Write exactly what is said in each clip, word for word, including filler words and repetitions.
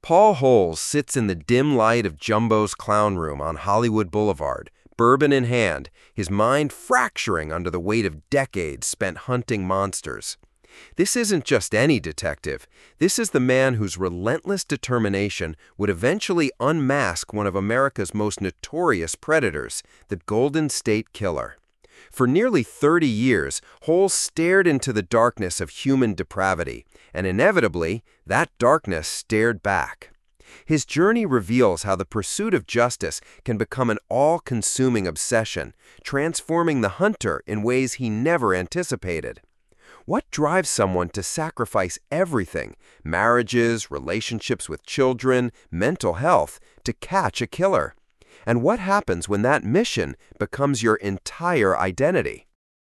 Paul Holes sits in the dim light of Jumbo's Clown Room on Hollywood Boulevard, bourbon in hand, his mind fracturing under the weight of decades spent hunting monsters. This isn't just any detective. This is the man whose relentless determination would eventually unmask one of America's most notorious predators, the Golden State Killer. For nearly thirty years, Holes stared into the darkness of human depravity, and inevitably, that darkness stared back. His journey reveals how the pursuit of justice can become an all-consuming obsession, transforming the hunter in ways he never anticipated. What drives someone to sacrifice everything, marriages, relationships with children, mental health, to catch a killer? And what happens when that mission becomes your entire identity?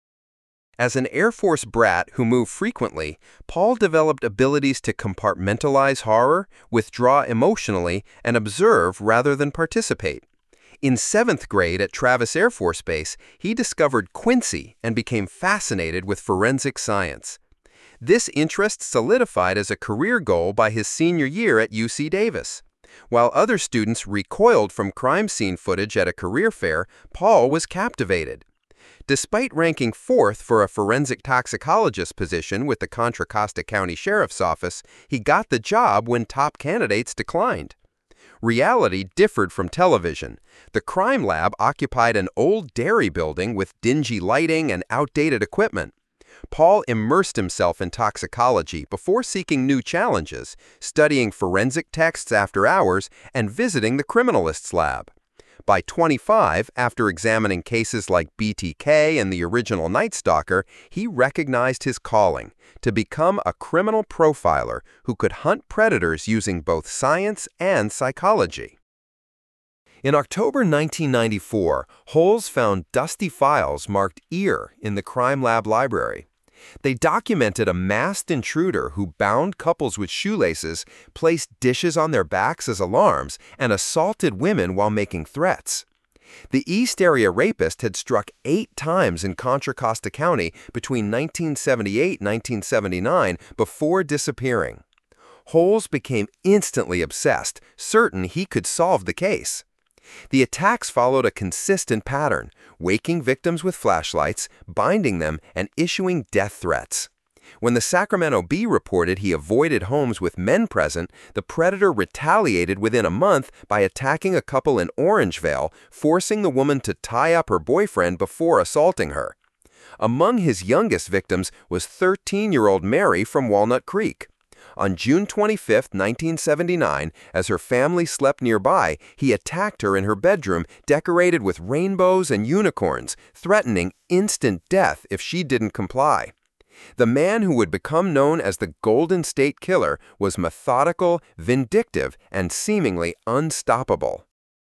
As an Air Force brat who moved frequently, Paul developed abilities to compartmentalize horror, withdraw emotionally, and observe rather than participate. In seventh grade at Travis Air Force Base, he discovered Quincy and became fascinated with forensic science. This interest solidified as a career goal by his senior year at U C Davis. While other students recoiled from crime scene footage at a career fair, Paul was captivated. Despite ranking fourth for a forensic toxicologist position with the Contra Costa County Sheriff's Office, he got the job when top candidates declined. Reality differed from television. The crime lab occupied an old dairy building with dingy lighting and outdated equipment. Paul immersed himself in toxicology before seeking new challenges, studying forensic texts after hours and visiting the criminalists lab. By twenty-five, after examining cases like B T K and the original Night Stalker, he recognized his calling to become a criminal profiler who could hunt predators using both science and psychology. In October nineteen ninety-four, Holes found dusty files marked Ear in the crime lab library. They documented a masked intruder who bound couples with shoelaces, placed dishes on their backs as alarms, and assaulted women while making threats. The East Area Rapist had struck eight times in Contra Costa County between nineteen seventy-eight and nineteen seventy-nine before disappearing. Holes became instantly obsessed, certain he could solve the case. The attacks followed a consistent pattern, waking victims with flashlights, binding them, and issuing death threats. When the Sacramento Bee reported he avoided homes with men present, the predator retaliated within a month by attacking a couple in Orangevale, forcing the woman to tie up her boyfriend before assaulting her. Among his youngest victims was thirteen-year-old Mary from Walnut Creek. On June twenty-fifth, nineteen seventy-nine, as her family slept nearby, he attacked her in her bedroom, decorated with rainbows and unicorns, threatening instant death if she didn't comply. The man who would become known as the Golden State Killer was methodical, vindictive, and seemingly unstoppable.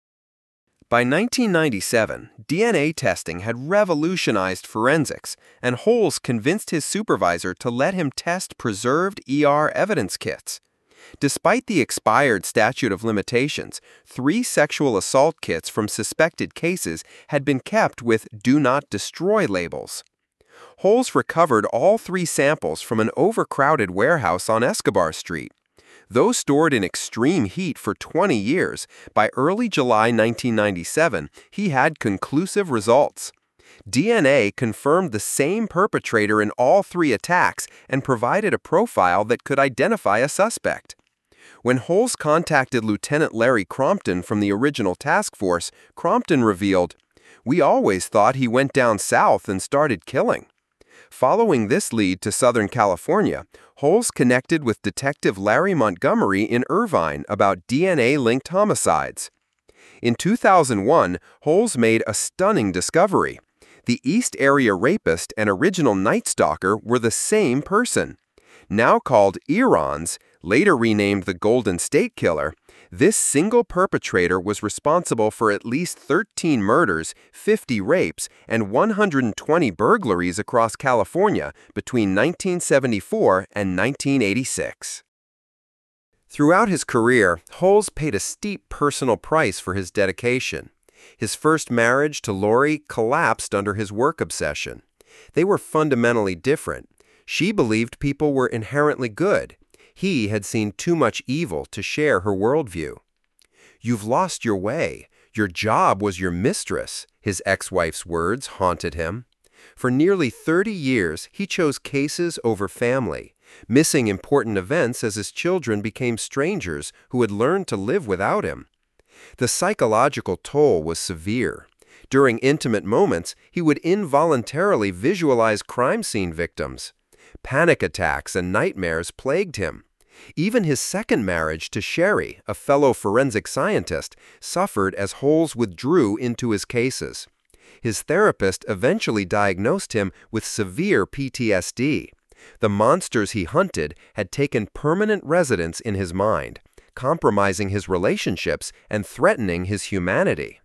By nineteen ninety-seven, D N A testing had revolutionized forensics, and Holes convinced his supervisor to let him test preserved E R evidence kits. Despite the expired statute of limitations, three sexual assault kits from suspected cases had been kept with "Do Not Destroy" labels. Holes recovered all three samples from an overcrowded warehouse on Escobar Street. Though stored in extreme heat for twenty years, by early July nineteen ninety-seven, he had conclusive results. D N A confirmed the same perpetrator in all three attacks and provided a profile that could identify a suspect. When Holes contacted Lieutenant Larry Crompton from the original task force, Crompton revealed, "We always thought he went down south and started killing." Following this lead to Southern California, Holes connected with Detective Larry Montgomery in Irvine about D N A-linked homicides. In two thousand one, Holes made a stunning discovery. The East Area Rapist and original Night Stalker were the same person. Now called Earons, later renamed the Golden State Killer, this single perpetrator was responsible for at least thirteen murders, fifty rapes, and one hundred twenty burglaries across California between nineteen seventy-four and nineteen eighty-six. Throughout his career, Holes paid a steep personal price for his dedication. His first marriage to Lori collapsed under his work obsession. They were fundamentally different. She believed people were inherently good. He had seen too much evil to share her worldview. "You've lost your way. Your job was your mistress," his ex-wife's words haunted him. For nearly thirty years, he chose cases over family, missing important events as his children became strangers who had learned to live without him. The psychological toll was severe. During intimate moments, he would involuntarily visualize crime scene victims. Panic attacks and nightmares plagued him. Even his second marriage to Sherry, a fellow forensic scientist, suffered as Holes withdrew into his cases. His therapist eventually diagnosed him with severe P T S D. The monsters he hunted had taken permanent residence in his mind, compromising his relationships and threatening his humanity.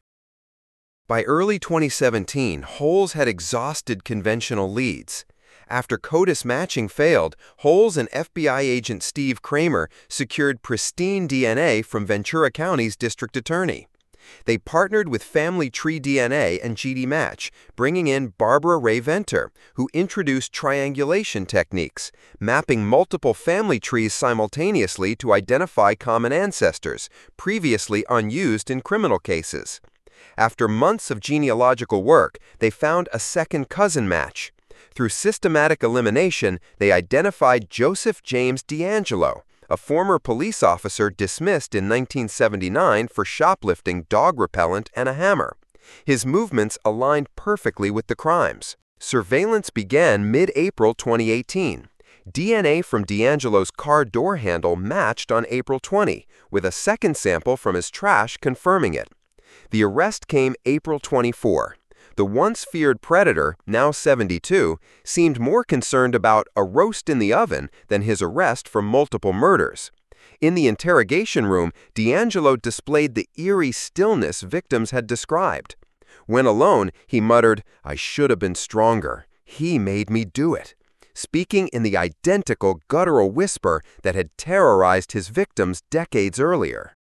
By early twenty seventeen, Holes had exhausted conventional leads. After CODIS matching failed, Holes and F B I agent Steve Kramer secured pristine D N A from Ventura County's district attorney. They partnered with Family Tree D N A and G D Match, bringing in Barbara Ray Venter, who introduced triangulation techniques, mapping multiple family trees simultaneously to identify common ancestors, previously unused in criminal cases. After months of genealogical work, they found a second cousin match. Through systematic elimination, they identified Joseph James DeAngelo, a former police officer dismissed in nineteen seventy-nine for shoplifting dog repellent and a hammer. His movements aligned perfectly with the crimes. Surveillance began mid-April twenty eighteen. D N A from DeAngelo's car door handle matched on April twentieth, with a second sample from his trash confirming it. The arrest came April twenty-fourth. The once-feared predator, now seventy-two, seemed more concerned about a roast in the oven than his arrest for multiple murders. In the interrogation room, DeAngelo displayed the eerie stillness victims had described. When alone, he muttered, "I should have been stronger. He made me do it," speaking in the identical guttural whisper that had terrorized his victims decades earlier.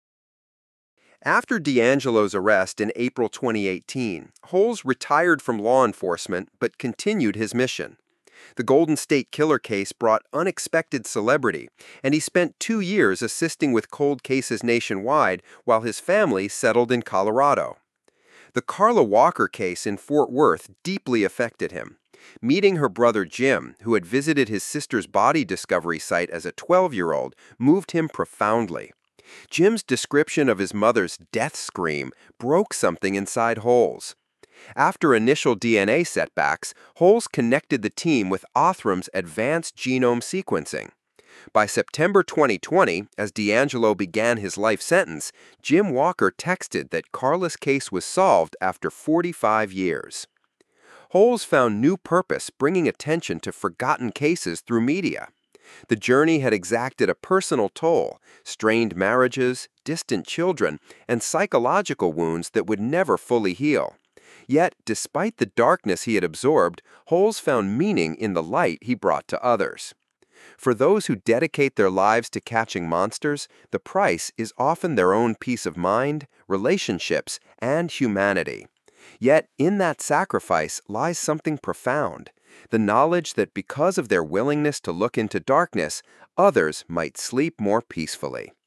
After DeAngelo's arrest in April twenty eighteen, Holes retired from law enforcement but continued his mission. The Golden State Killer case brought unexpected celebrity, and he spent two years assisting with cold cases nationwide while his family settled in Colorado. The Carla Walker case in Fort Worth deeply affected him. Meeting her brother Jim, who had visited his sister's body discovery site as a twelve-year-old, moved him profoundly. Jim's description of his mother's death scream broke something inside Holes. After initial D N A setbacks, Holes connected the team with Othram's advanced genome sequencing. By September twenty twenty, as DeAngelo began his life sentence, Jim Walker texted that Carla's case was solved after forty-five years. Holes found new purpose bringing attention to forgotten cases through media. The journey had exacted a personal toll, strained marriages, distant children, and psychological wounds that would never fully heal. Yet, despite the darkness he had absorbed, Holes found meaning in the light he brought to others. For those who dedicate their lives to catching monsters, the price is often their own peace of mind, relationships, and humanity. Yet, in that sacrifice lies something profound. The knowledge that because of their willingness to look into darkness, others might sleep more peacefully.